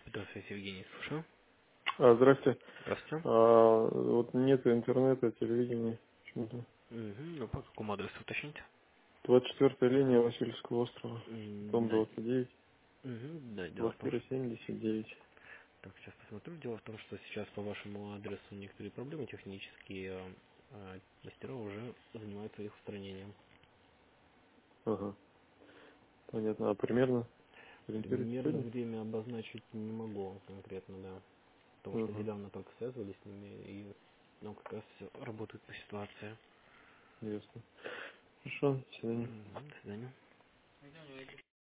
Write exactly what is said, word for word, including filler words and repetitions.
Здравствуйте, Евгений, слушаю. А, здрасте. Здравствуйте. А, вот нет интернета, телевидения. Почему-то. Угу. Ну, по какому адресу уточните? двадцать четвёртая линия Васильевского острова. М, Дом Да. двадцать девять, Угу. Да, дело в том, квартира что... семьдесят девять. Так, сейчас посмотрю. Дело в том, что сейчас по вашему адресу некоторые проблемы технические, а, а мастера уже занимаются их устранением. Ага, понятно. А примерно ориентируйтесь Примерно сегодня? время обозначить не могу конкретно, да. Потому что Ага, недавно только связывались с ними, и ну, как раз все работает по ситуации. ясно. Хорошо, до свидания. Мгм. До свидания.